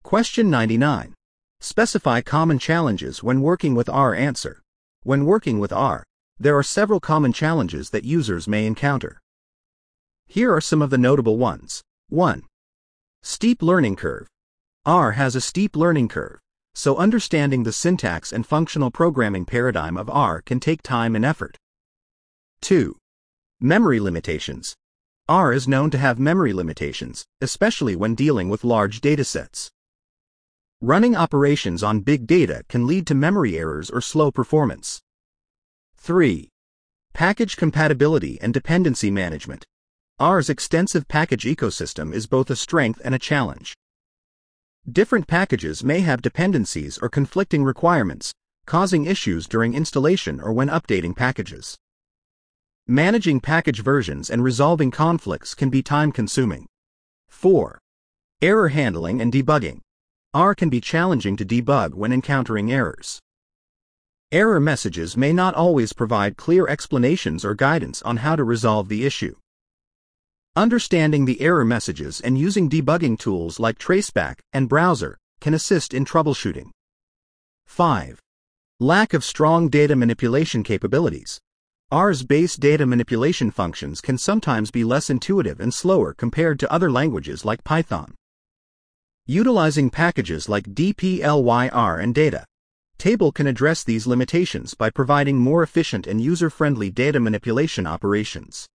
Question 99. Specify common challenges when working with R. Answer. When working with R, there are several common challenges that users may encounter. Here are some of the notable ones. 1. Steep learning curve. R has a steep learning curve, so understanding the syntax and functional programming paradigm of R can take time and effort. 2. Memory limitations. R is known to have memory limitations, especially when dealing with large datasets. Running operations on big data can lead to memory errors or slow performance. 3. Package compatibility and dependency management. R's extensive package ecosystem is both a strength and a challenge. Different packages may have dependencies or conflicting requirements, causing issues during installation or when updating packages. Managing package versions and resolving conflicts can be time-consuming. 4. Error handling and debugging. R can be challenging to debug when encountering errors. Error messages may not always provide clear explanations or guidance on how to resolve the issue. Understanding the error messages and using debugging tools like Traceback and Browser can assist in troubleshooting. 5. Lack of strong data manipulation capabilities. R's base data manipulation functions can sometimes be less intuitive and slower compared to other languages like Python. Utilizing packages like dplyr and data table can address these limitations by providing more efficient and user-friendly data manipulation operations.